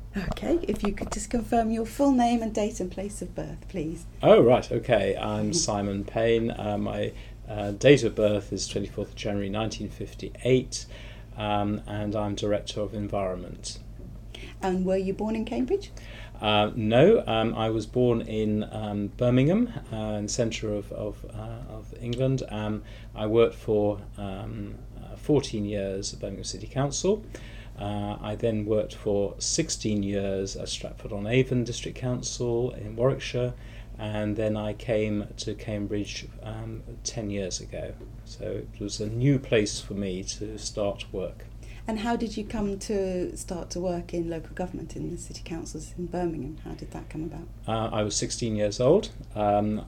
Okay, if you could just confirm your full name and date and place of birth, please. Oh, right, okay. I'm Simon Payne. My date of birth is 24th of January 1958, and I'm Director of Environment. And were you born in Cambridge? No, I was born in Birmingham, in the centre of England. I worked for 14 years at Birmingham City Council. I then worked for 16 years at Stratford-on-Avon District Council in Warwickshire, and then I came to Cambridge 10 years ago. So it was a new place for me to start work. And how did you come to start to work in local government in the city councils in Birmingham? How did that come about? I was 16 years old, and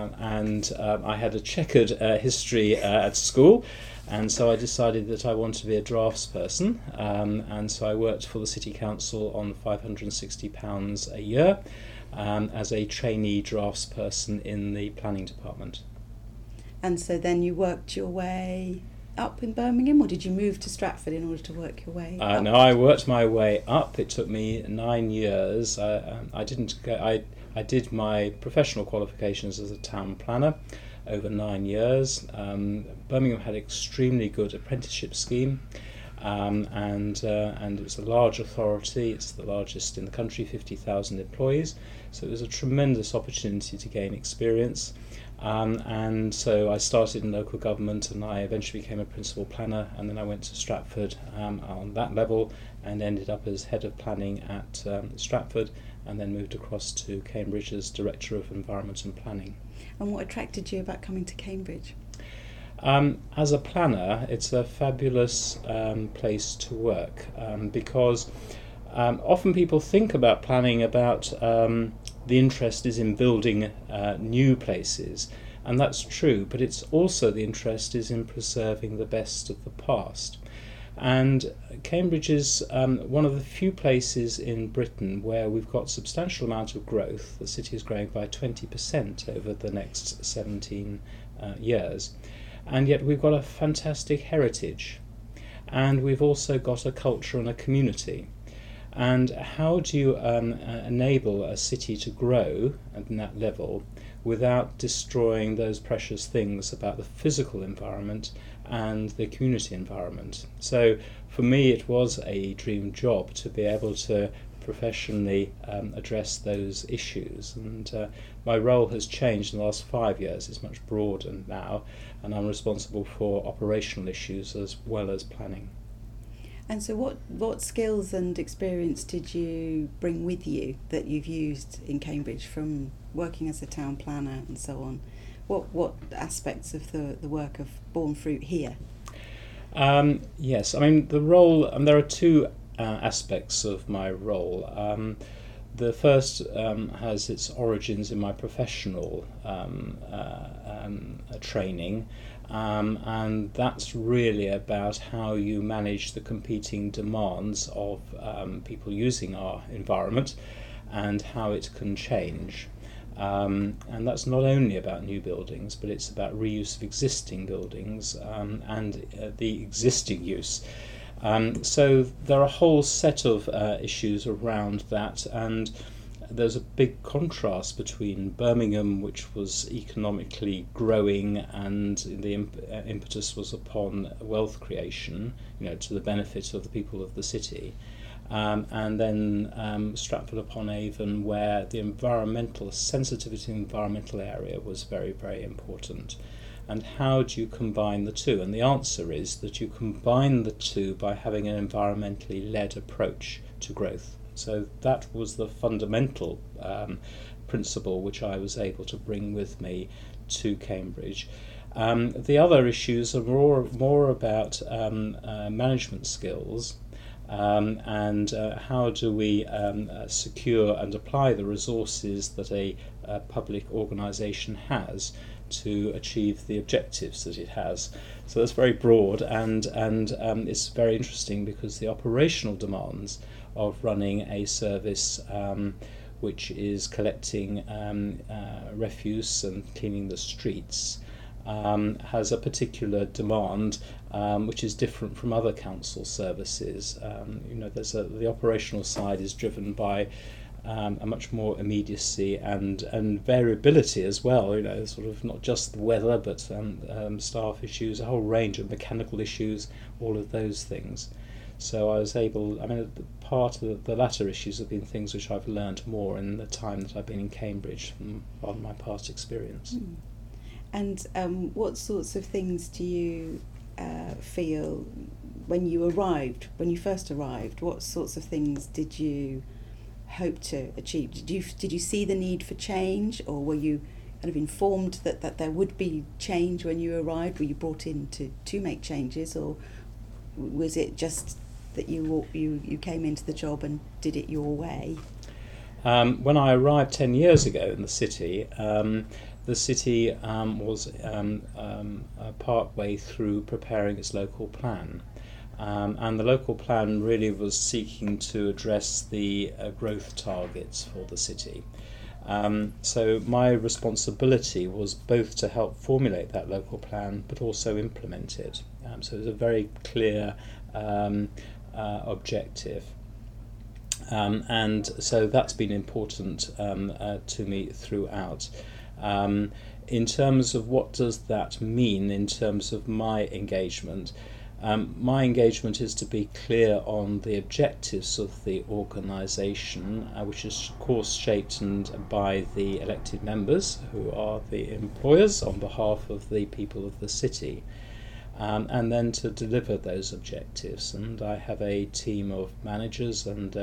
I had a checkered history at school, and so I decided that I wanted to be a draftsperson, and so I worked for the City Council on £560 a year as a trainee draftsperson in the planning department. And so then you worked your way up in Birmingham, or did you move to Stratford in order to work your way up? No, I worked my way up. It took me 9 years. I did my professional qualifications as a town planner over 9 years. Birmingham had an extremely good apprenticeship scheme, and it's a large authority. It's the largest in the country, 50,000 employees. So it was a tremendous opportunity to gain experience. And so I started in local government, and I eventually became a principal planner, and then I went to Stratford on that level and ended up as head of planning at Stratford, and then moved across to Cambridge as Director of Environment and Planning. And what attracted you about coming to Cambridge? As a planner, it's a fabulous place to work because often people think about planning about the interest is in building new places, and that's true, but it's also the interest is in preserving the best of the past. And Cambridge is one of the few places in Britain where we've got substantial amount of growth. The city is growing by 20% over the next 17 years, and yet we've got a fantastic heritage, and we've also got a culture and a community. And how do you enable a city to grow at that level without destroying those precious things about the physical environment and the community environment? So for me it was a dream job to be able to professionally address those issues, and my role has changed in the last 5 years. It's much broader now, and I'm responsible for operational issues as well as planning. And so what skills and experience did you bring with you that you've used in Cambridge from working as a town planner and so on? What aspects of the work have borne fruit here? Yes, I mean the role, there are two aspects of my role. The first has its origins in my professional training, and that's really about how you manage the competing demands of people using our environment and how it can change. And that's not only about new buildings, but it's about reuse of existing buildings and the existing use. So there are a whole set of issues around that, and there's a big contrast between Birmingham, which was economically growing and the impetus was upon wealth creation, to the benefit of the people of the city, and then Stratford-upon-Avon, where the environmental sensitivity in the environmental area was very, very important. And how do you combine the two? And the answer is that you combine the two by having an environmentally led approach to growth. So that was the fundamental principle which I was able to bring with me to Cambridge. The other issues are more about management skills, and how do we secure and apply the resources that a public organisation has to achieve the objectives that it has. So that's very broad, and it's very interesting because the operational demands of running a service which is collecting refuse and cleaning the streets has a particular demand which is different from other council services. The operational side is driven by a much more immediacy and variability as well. Sort of not just the weather, but staff issues, a whole range of mechanical issues, all of those things. So I was able. Part of the latter issues have been things which I've learned more in the time that I've been in Cambridge from my past experience. And what sorts of things do you feel when you first arrived? What sorts of things did you hope to achieve? Did you see the need for change, or were you kind of informed that there would be change when you arrived? Were you brought in to make changes, or was it just that you came into the job and did it your way? When I arrived 10 years ago in the city was part way through preparing its local plan. And the local plan really was seeking to address the growth targets for the city. So my responsibility was both to help formulate that local plan but also implement it. So it was a very clear objective. And so that's been important to me throughout. In terms of what does that mean in terms of my engagement, my engagement is to be clear on the objectives of the organisation, which is of course shaped by the elected members, who are the employers on behalf of the people of the city, and then to deliver those objectives. And I have a team of managers and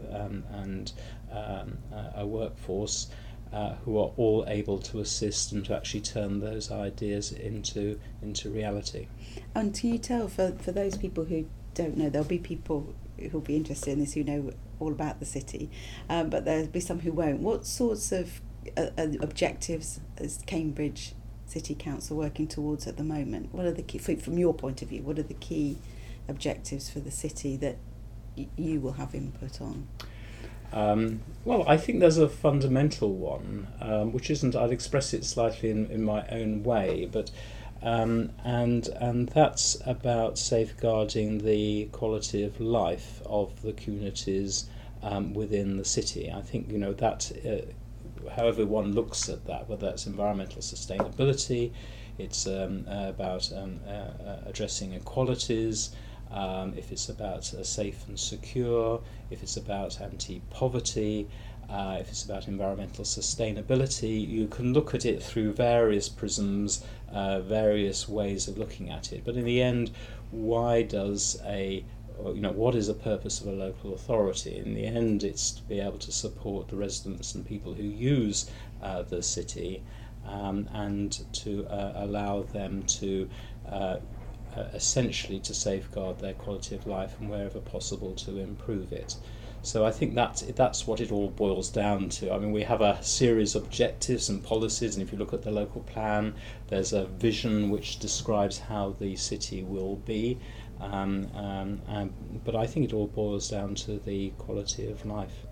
a workforce who are all able to assist and to actually turn those ideas into reality. And can you tell, for those people who don't know, there'll be people who'll be interested in this who know all about the city, but there'll be some who won't. What sorts of objectives is Cambridge City Council working towards at the moment? What are the key, from your point of view, what are the key objectives for the city that you will have input on? Well, I think there's a fundamental one, which isn't, I'd express it slightly in my own way, but and that's about safeguarding the quality of life of the communities within the city. I think that however one looks at that, whether that's environmental sustainability, it's about addressing inequalities. If it's about safe and secure, if it's about anti-poverty, if it's about environmental sustainability, you can look at it through various prisms, various ways of looking at it. But in the end, what is the purpose of a local authority? In the end, it's to be able to support the residents and people who use the city, and to allow them to essentially to safeguard their quality of life and wherever possible to improve it. So I think that's what it all boils down to. I mean, we have a series of objectives and policies, and if you look at the local plan, there's a vision which describes how the city will be, but I think it all boils down to the quality of life.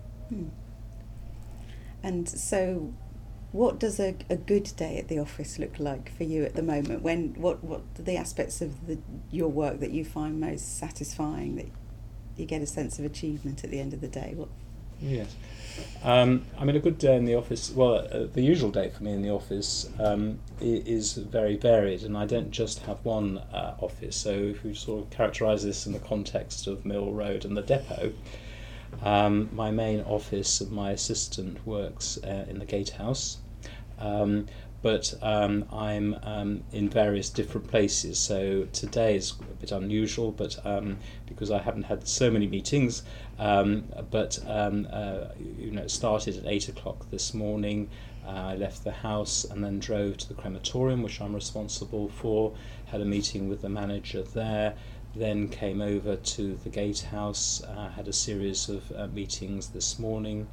And so what does a good day at the office look like for you at the moment? What are the aspects of your work that you find most satisfying, that you get a sense of achievement at the end of the day? Yes. A good day in the office, the usual day for me in the office is very varied, and I don't just have one office. So if we sort of characterise this in the context of Mill Road and the depot, my main office and my assistant works in the gatehouse, but I'm in various different places. So today is a bit unusual, but because I haven't had so many meetings, it started at 8 o'clock this morning. I left the house and then drove to the crematorium, which I'm responsible for, had a meeting with the manager there, then came over to the gatehouse, had a series of meetings this morning.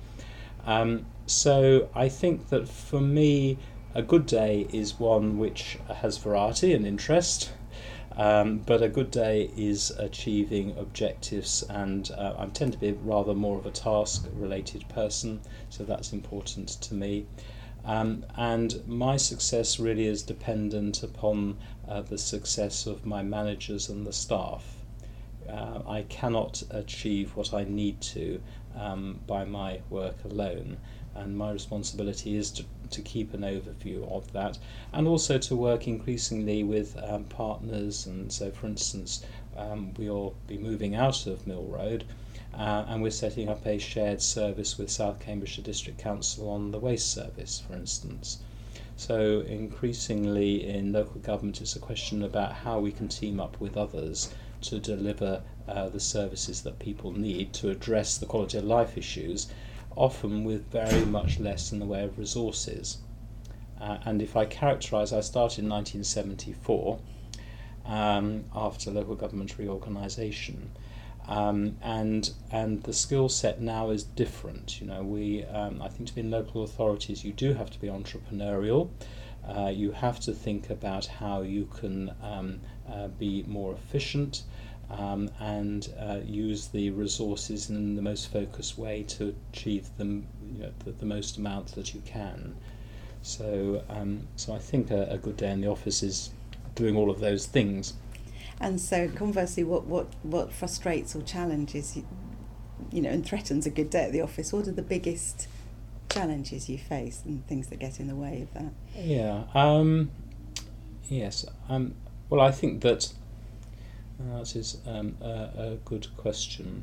So I think that for me, a good day is one which has variety and interest, but a good day is achieving objectives, and I tend to be rather more of a task-related person, so that's important to me. And my success really is dependent upon the success of my managers and the staff. I cannot achieve what I need to by my work alone, and my responsibility is to keep an overview of that, and also to work increasingly with partners. And so, for instance, we'll be moving out of Mill Road, and we're setting up a shared service with South Cambridgeshire District Council on the waste service, for instance. So increasingly in local government, it's a question about how we can team up with others to deliver the services that people need to address the quality of life issues, often with very much less in the way of resources. And if I characterise, I started in 1974 after local government reorganisation. And the skill set now is different. I think to be in local authorities, you do have to be entrepreneurial. You have to think about how you can be more efficient and use the resources in the most focused way to achieve them, the most amount that you can. So I think a good day in the office is doing all of those things. And so, conversely, what frustrates or challenges and threatens a good day at the office? What are the biggest challenges you face and things that get in the way of that? Yeah. Yes. Well, I think that is a good question.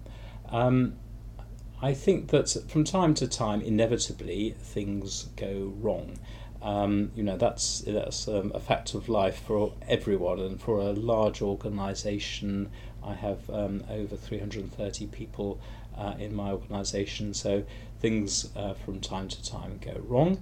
I think that from time to time, inevitably, things go wrong. That's a fact of life for everyone, and for a large organisation. I have over 330 people in my organisation, so things from time to time go wrong,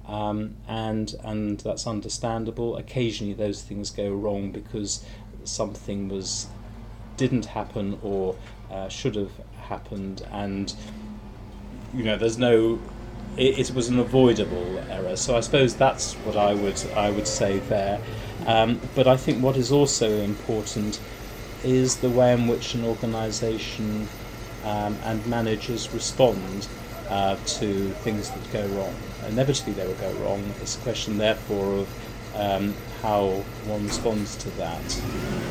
and that's understandable. Occasionally, those things go wrong because something didn't happen or should have happened, and there's no. It was an avoidable error, so I suppose that's what I would say there. But I think what is also important is the way in which an organisation and managers respond to things that go wrong. Inevitably, they will go wrong. It's a question, therefore, of how one responds to that.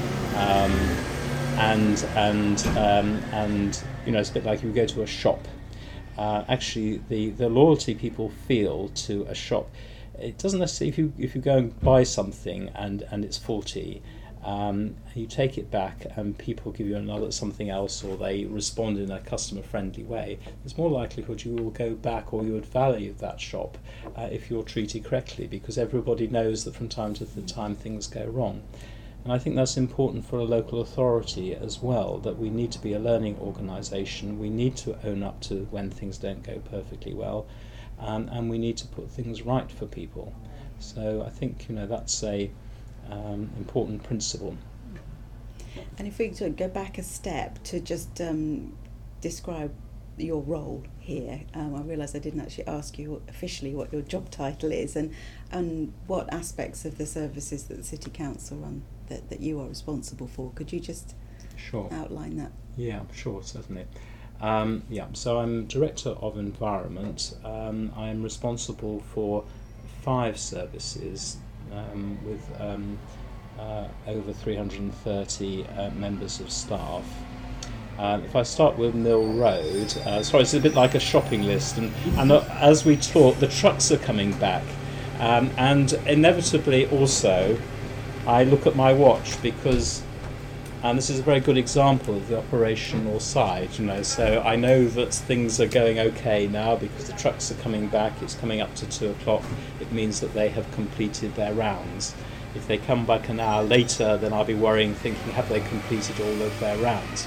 And it's a bit like you go to a shop. Actually, the loyalty people feel to a shop, it doesn't necessarily, if you go and buy something and it's faulty, you take it back and people give you something else, or they respond in a customer friendly way, there's more likelihood you will go back, or you would value that shop if you're treated correctly, because everybody knows that from time to time things go wrong. And I think that's important for a local authority as well, that we need to be a learning organisation. We need to own up to when things don't go perfectly well, and we need to put things right for people. So I think that's a important principle. And if we could go back a step to just describe your role here, I realise I didn't actually ask you officially what your job title is, and what aspects of the services that the City Council run that you are responsible for. Could you just outline that? Yeah, sure, certainly. So I'm Director of Environment. I am responsible for 5 services with over 330 members of staff. If I start with Mill Road, it's a bit like a shopping list, and as we talk, the trucks are coming back, and inevitably also I look at my watch, because this is a very good example of the operational side, so I know that things are going okay now because the trucks are coming back. It's coming up to 2:00. It means that they have completed their rounds. If they come back an hour later, then I'll be worrying, thinking, have they completed all of their rounds?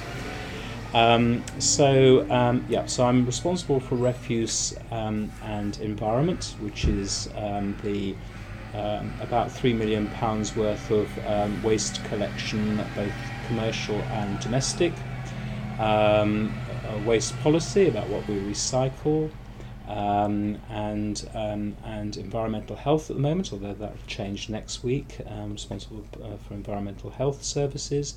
So I'm responsible for refuse and environment, which is the about £3 million worth of waste collection, both commercial and domestic. Waste policy, about what we recycle, and environmental health at the moment, although that will change next week. Responsible for environmental health services.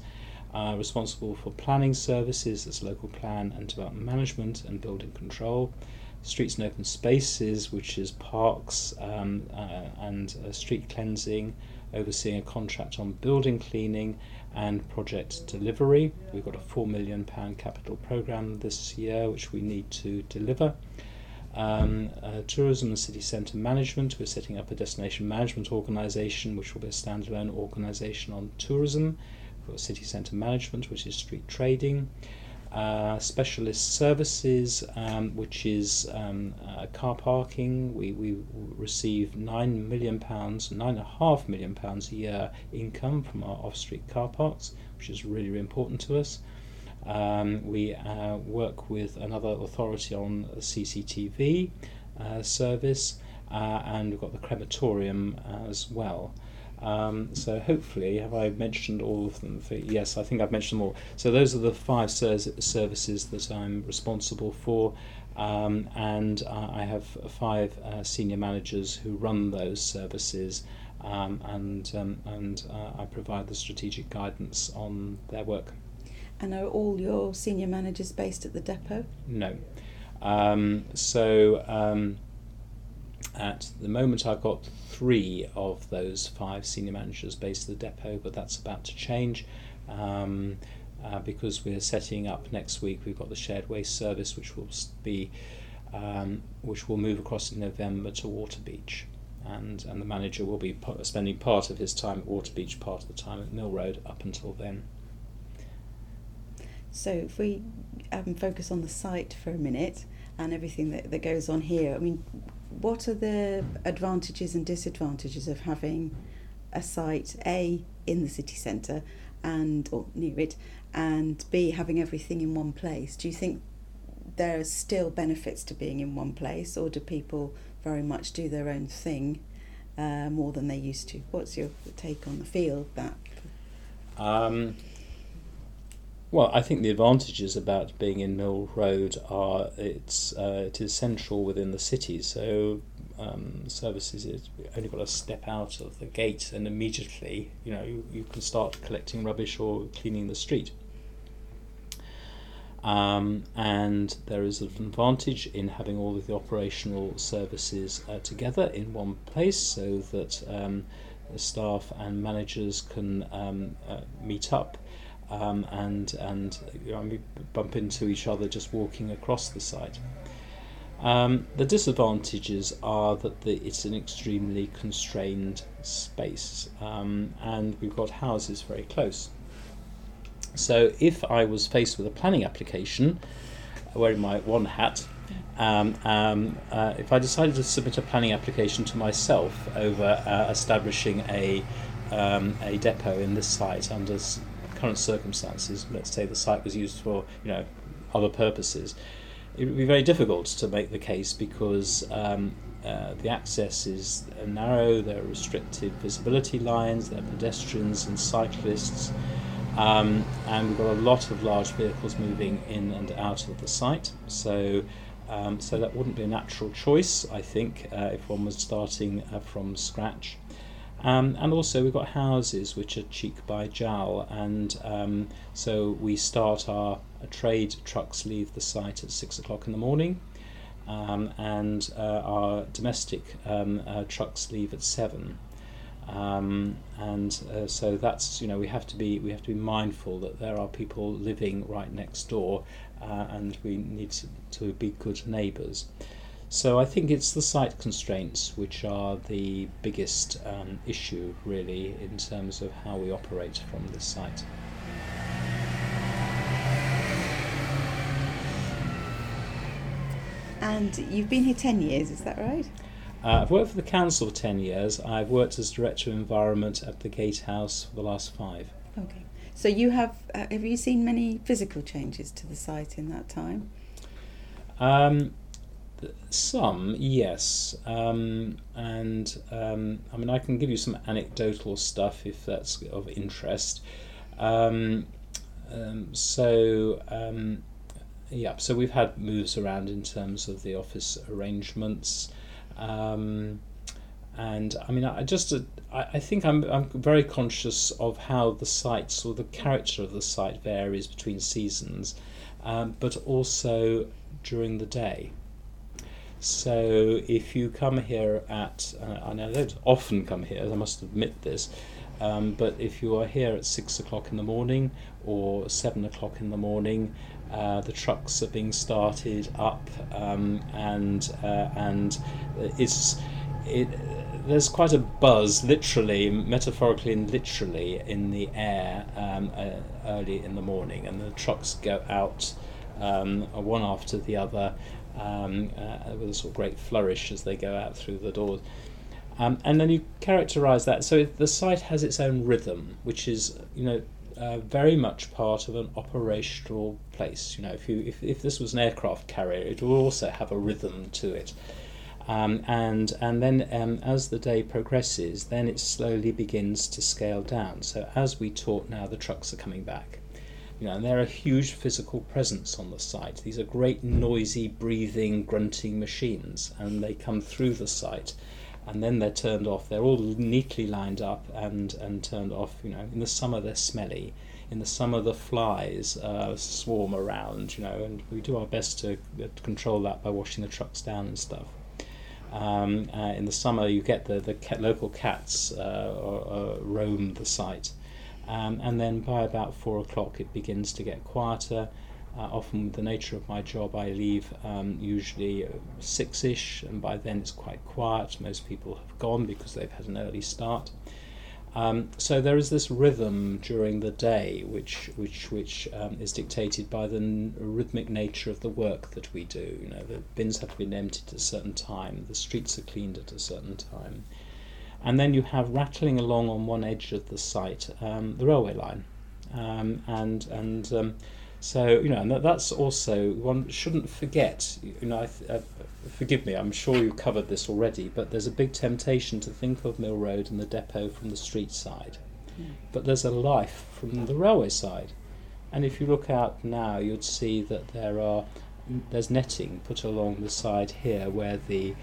Responsible for planning services, that's local plan and development management and building control. streets and open spaces, which is parks and street cleansing, overseeing a contract on building cleaning and project delivery. We've got a £4 million capital programme this year which we need to deliver. Tourism and city centre management, we're setting up a destination management organisation which will be a standalone organisation on tourism. We've got city centre management, which is street trading. Specialist services, which is car parking. We receive £9.5 million a year income from our off-street car parks, which is really, really important to us. We work with another authority on the CCTV service, and we've got the crematorium as well. So hopefully, have I mentioned all of them? Yes, I think I've mentioned them all. So those are the 5 services that I'm responsible for, and I have 5 senior managers who run those services, and I provide the strategic guidance on their work. And are all your senior managers based at the depot? No. At the moment I've got 3 of those 5 senior managers based at the depot, but that's about to change because we're setting up next week. We've got the shared waste service which will move across in November to Waterbeach, and the manager will be spending part of his time at Waterbeach, part of the time at Mill Road up until then. So if we focus on the site for a minute and everything that goes on here, I mean, what are the advantages and disadvantages of having a site, A, in the city centre or near it, and B, having everything in one place? Do you think there are still benefits to being in one place, or do people very much do their own thing more than they used to? What's your take on the feel of that? Well, I think the advantages about being in Mill Road are it is central within the city, so services is only got to step out of the gate and immediately you can start collecting rubbish or cleaning the street. And there is an advantage in having all of the operational services together in one place, so that the staff and managers can meet up. And bump into each other just walking across the site. The disadvantages are that it's an extremely constrained space, and we've got houses very close. So if I was faced with a planning application, wearing my one hat, if I decided to submit a planning application to myself over establishing a depot in this site under current circumstances, let's say the site was used for other purposes, it would be very difficult to make the case because the access is narrow, there are restricted visibility lines, there are pedestrians and cyclists, and we've got a lot of large vehicles moving in and out of the site, so that wouldn't be a natural choice, I think, if one was starting from scratch. And also we've got houses which are cheek by jowl, and so we start our trade trucks leave the site at 6 o'clock in the morning, and our domestic trucks leave at 7. So that's we have to be mindful that there are people living right next door, and we need to be good neighbours. So I think it's the site constraints which are the biggest issue, really, in terms of how we operate from this site. And you've been here 10 years, is that right? I've worked for the council for 10 years. I've worked as Director of Environment at the Gatehouse for the last 5. Okay. So you have you seen many physical changes to the site in that time? Some, yes, and I can give you some anecdotal stuff if that's of interest. So we've had moves around in terms of the office arrangements, and I think I'm very conscious of how the sites or the character of the site varies between seasons, but also during the day. So if you come here at, and I don't often come here, I must admit this, but if you are here at 6 o'clock in the morning or 7 o'clock in the morning, the trucks are being started up, and there's quite a buzz, literally, metaphorically and literally, in the air early in the morning, and the trucks go out one after the other with a sort of great flourish as they go out through the doors. And then you characterise that. So the site has its own rhythm, which is, very much part of an operational place. If this was an aircraft carrier, it will also have a rhythm to it. And then as the day progresses, then it slowly begins to scale down. So as we talk now, the trucks are coming back. And they're a huge physical presence on the site. These are great noisy, breathing, grunting machines, and they come through the site. And then they're turned off. They're all neatly lined up and turned off. In the summer they're smelly. In the summer the flies swarm around. And we do our best to control that by washing the trucks down and stuff. In the summer you get the local cats roam the site. And then by about 4 o'clock it begins to get quieter. Often with the nature of my job I leave usually 6ish, and by then it's quite quiet. Most people have gone because they've had an early start. So there is this rhythm during the day which is dictated by the rhythmic nature of the work that we do. The bins have been emptied at a certain time, the streets are cleaned at a certain time. And then you have rattling along on one edge of the site the railway line. So, and that's also, one shouldn't forget, forgive me, I'm sure you've covered this already, but there's a big temptation to think of Mill Road and the depot from the street side. But there's a life from the railway side. And if you look out now, you'd see that there's netting put along the side here where the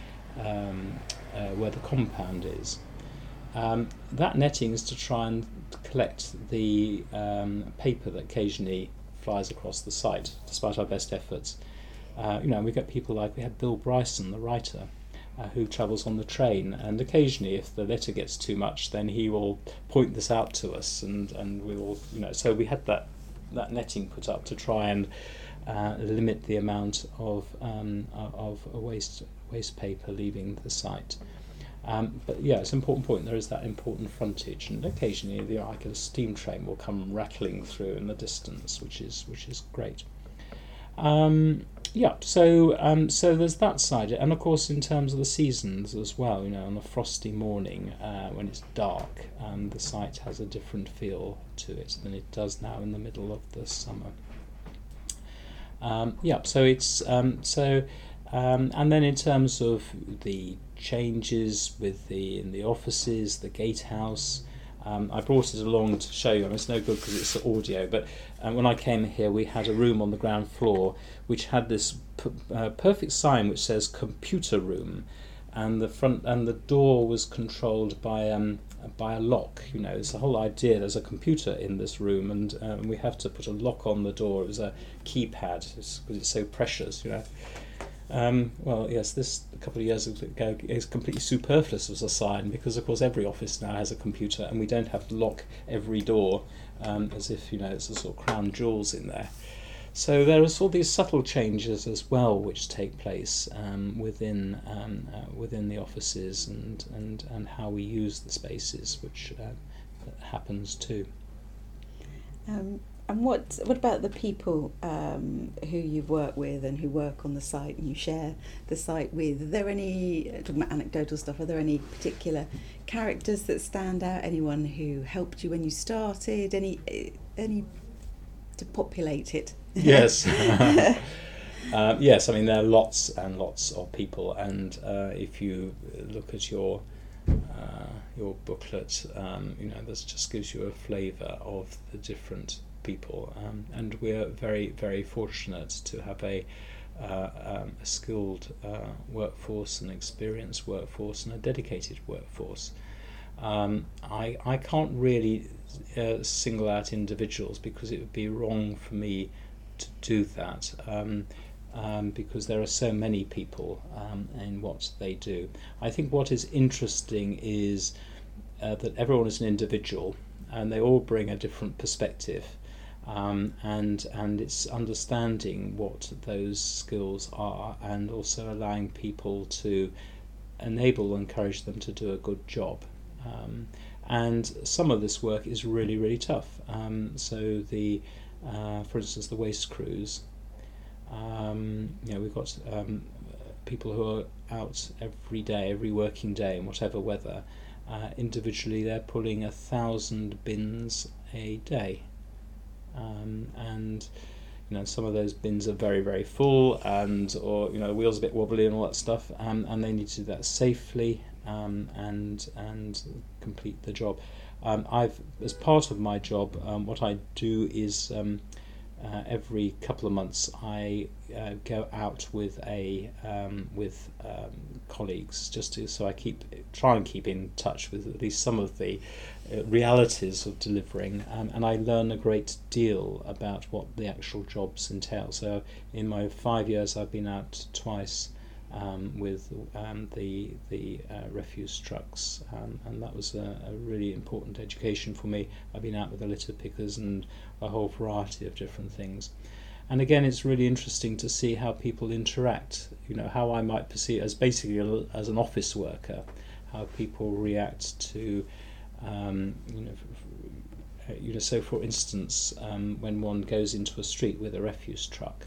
compound is. That netting is to try and collect the paper that occasionally flies across the site, despite our best efforts. We get people like, we had Bill Bryson, the writer, who travels on the train, and occasionally if the letter gets too much, then he will point this out to us, and we will, so we had that netting put up to try and limit the amount of waste paper leaving the site. But yeah, it's an important point. There is that important frontage, and occasionally like a steam train will come rattling through in the distance, which is great. So there's that side, and of course in terms of the seasons as well. On a frosty morning when it's dark, the site has a different feel to it than it does now in the middle of the summer. So it's and then in terms of the changes in the offices, the gatehouse, I brought it along to show you. It's no good because it's audio, but when I came here we had a room on the ground floor which had this perfect sign which says computer room, and the door was controlled by a lock. It's the whole idea. There's a computer in this room, and we have to put a lock on the door. It was a keypad because it's so precious. Well, yes, this a couple of years ago is completely superfluous as a sign, because of course every office now has a computer, and we don't have to lock every door as if it's a sort of crown jewels in there. So there are all these subtle changes as well which take place within the offices and how we use the spaces, which happens too. And what about the people who you've worked with and who work on the site and you share the site with? Are there any, talking about anecdotal stuff, are there any particular characters that stand out? Anyone who helped you when you started? Any to populate it? Yes. Yes, I mean there are lots and lots of people, and if you look at your booklet, this just gives you a flavour of the different people, and we're very, very fortunate to have a skilled workforce, an experienced workforce, and a dedicated workforce. I can't really single out individuals because it would be wrong for me to do that. because there are so many people in what they do. I think what is interesting is that everyone is an individual and they all bring a different perspective, and it's understanding what those skills are and also allowing people to enable and encourage them to do a good job. And some of this work is really, really tough. So for instance, the waste crews, we've got people who are out every day, every working day in whatever weather. Individually they're pulling 1,000 bins a day, and some of those bins are very, very full, or the wheels a bit wobbly and all that stuff, and they need to do that safely and complete the job. As part of my job, what I do is every couple of months I go out with colleagues so I try and keep in touch with at least some of the realities of delivering, and I learn a great deal about what the actual jobs entail. So in my 5 years I've been out twice with the refuse trucks, and that was a really important education for me. I've been out with the litter pickers and a whole variety of different things. And again, it's really interesting to see how people interact, how I might perceive as basically as an office worker, how people react to, so for instance, when one goes into a street with a refuse truck,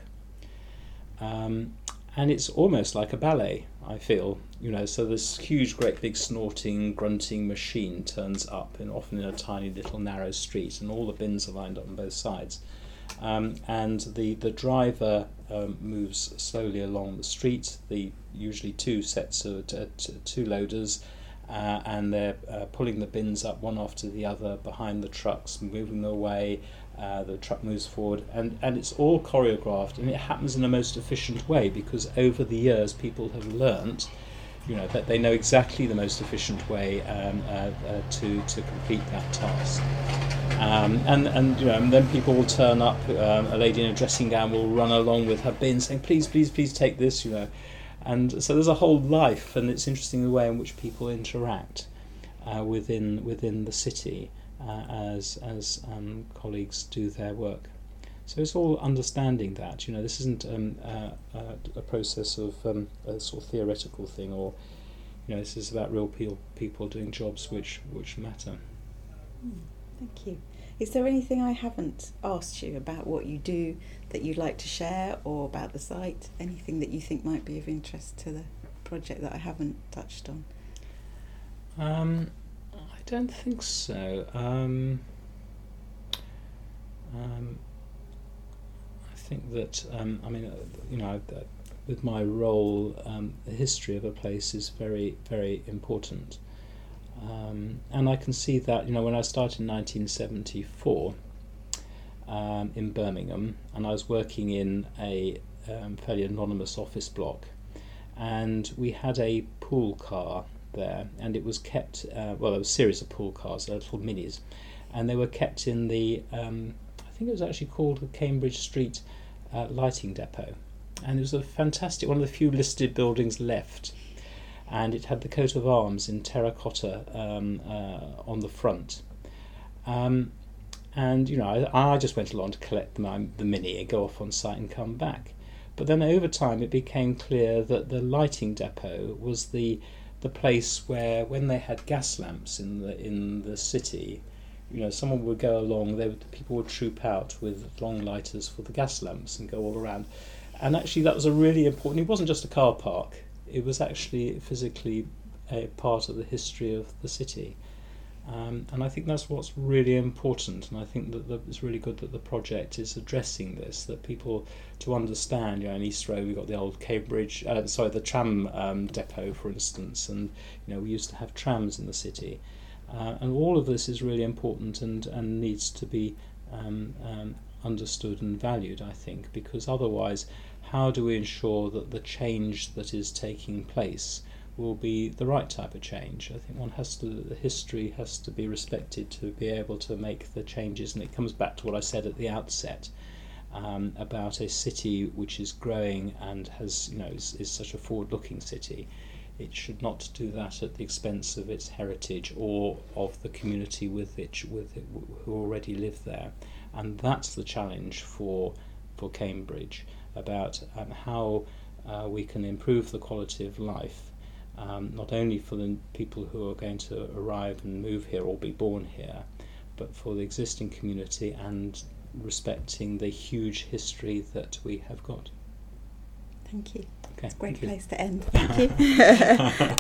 and it's almost like a ballet, I feel, so this huge, great big snorting, grunting machine turns up, and often in a tiny little narrow street, and all the bins are lined up on both sides. And the driver moves slowly along the street, usually two sets of two loaders, and they're pulling the bins up one after the other behind the trucks, moving them away. The truck moves forward, and it's all choreographed, and it happens in the most efficient way, because over the years people have learnt that they know exactly the most efficient way to complete that task. And then people will turn up, a lady in a dressing gown will run along with her bin saying, please take this, and so there's a whole life, and it's interesting the way in which people interact within the city as colleagues do their work. So it's all understanding that this isn't a process of a sort of theoretical thing, or this is about real people doing jobs which matter. Thank you. Is there anything I haven't asked you about what you do that you'd like to share, or about the site? Anything that you think might be of interest to the project that I haven't touched on? I don't think so. I think that with my role, the history of a place is very, very important. And I can see that, when I started in 1974 in Birmingham, and I was working in a fairly anonymous office block, and we had a pool car there, and it was kept, there was a series of pool cars, little minis, and they were kept in the, I think it was actually called the Cambridge Street Lighting Depot, and it was a fantastic, one of the few listed buildings left. And it had the coat of arms in terracotta on the front. And I just went along to collect the Mini and go off on site and come back. But then over time it became clear that the lighting depot was the place where, when they had gas lamps in the city, someone would go along, people would troop out with long lighters for the gas lamps and go all around. And actually that was a really important, it wasn't just a car park, it was actually physically a part of the history of the city. And I think that's what's really important, and I think that it's really good that the project is addressing this, that people to understand, in East Row we've got the old Cambridge, the tram depot, for instance, and we used to have trams in the city. And all of this is really important and needs to be understood and valued, I think, because otherwise how do we ensure that the change that is taking place will be the right type of change? I think the history has to be respected to be able to make the changes, and it comes back to what I said at the outset. about a city which is growing and has, is such a forward-looking city. It should not do that at the expense of its heritage or of the community with it, who already live there. And that's the challenge for Cambridge, about how we can improve the quality of life, not only for the people who are going to arrive and move here or be born here, but for the existing community, and respecting the huge history that we have got. Thank you. Okay, It's a great thank you. place to end. Thank you.